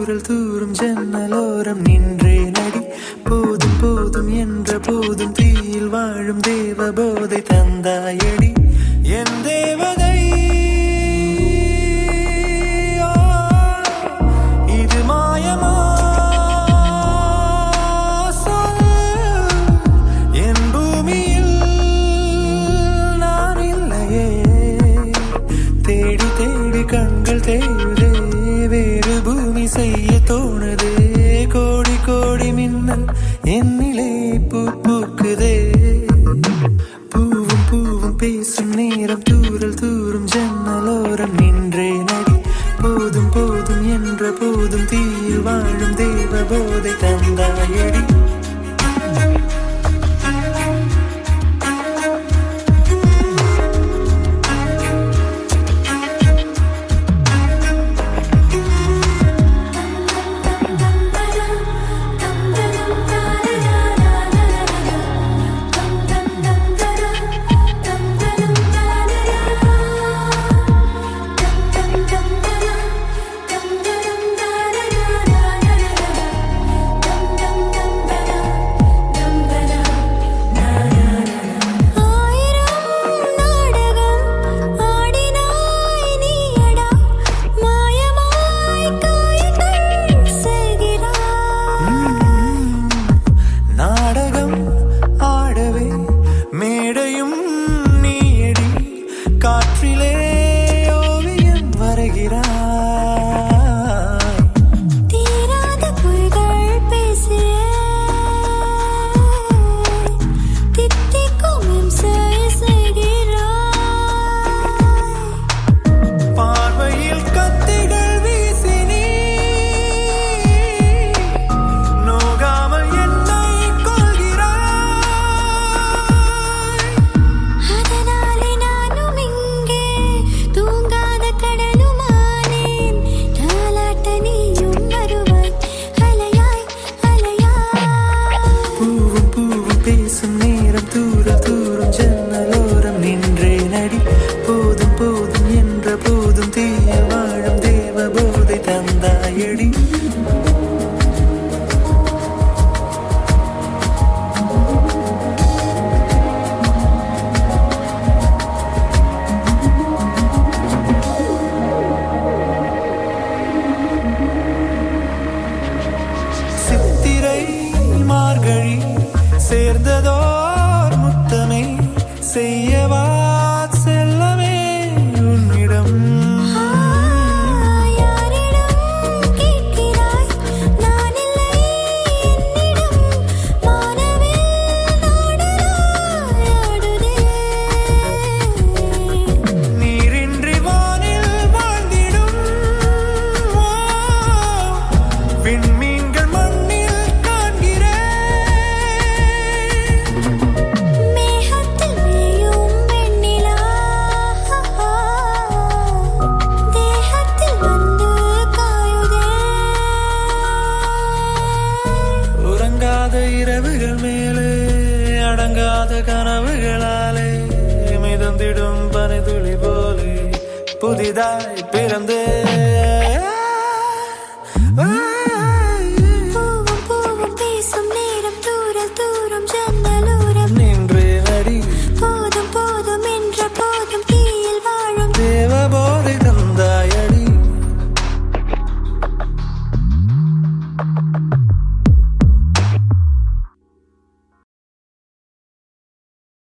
தூரல் தூரும் ஜன்னலோரம் நின்றே நடி. போதும் போதும் என்ற போதும் தீயில் வாழும் தேவ போதை தந்தாயடி என் தேவதை. இது மாயமா என் பூமியில் நான் இல்லையே. தேடி தேடி கண்கள் தேடுதே, வேறு பூமி செய்ய தோணுதே. கோடி கோடி மின்னல் என்னிலே பூ பூக்குதே. பூவும் பூவும் பேசும் நேரம் தூரல் தூரும் ஜன்னலோரம் நின்றே நடி. போதும் போதும் என்ற போதும் தீயில் வாழும் தேவ போதை தந்தாயடி. மார்கழி சேர்ந்ததோர் முத்தமே செய்யவா செல்லமே உன்னிடம். நீரின்றி வானில் வாழ்ந்திடும் விண்மீன்கள் மண்ணில் இரவுகள் மேலே அடங்காத கனவுகளாலே மிதந்திடும் பனித்துளி போலே புதிதாய் பிறந்தே